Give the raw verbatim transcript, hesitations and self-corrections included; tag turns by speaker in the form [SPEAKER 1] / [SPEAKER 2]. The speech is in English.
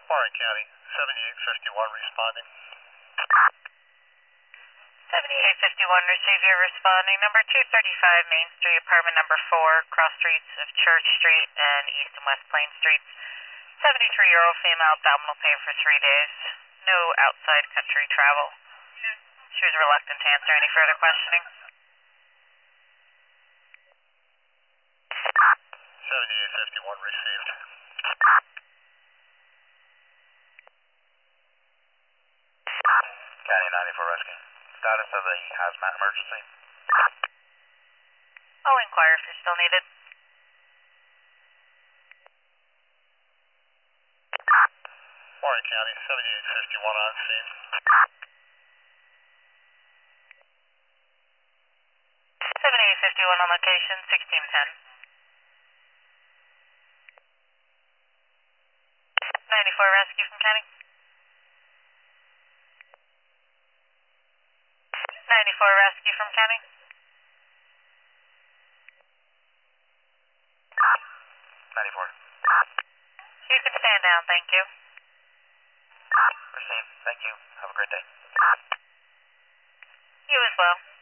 [SPEAKER 1] Warren County, seventy-eight fifty-one responding.
[SPEAKER 2] seventy-eight fifty-one, receive your responding. Number two thirty-five Main Street, apartment number four, cross streets of Church Street and East and West Plain Streets. seventy-three-year-old female, abdominal pain for three days. No outside country travel. She was reluctant to answer any further questioning.
[SPEAKER 1] seventy-eight fifty-one received.
[SPEAKER 3] County ninety-four rescue. Status of the hazmat emergency.
[SPEAKER 2] I'll inquire if you're still needed.
[SPEAKER 1] Warren County, seventy-eight fifty-one on scene.
[SPEAKER 2] seventy-eight fifty-one on location, sixteen ten. ninety-four rescue from county. ninety-four rescue from county.
[SPEAKER 3] ninety-four.
[SPEAKER 2] You can stand down, thank you.
[SPEAKER 3] Received. Thank you. Have a great day.
[SPEAKER 2] You as well.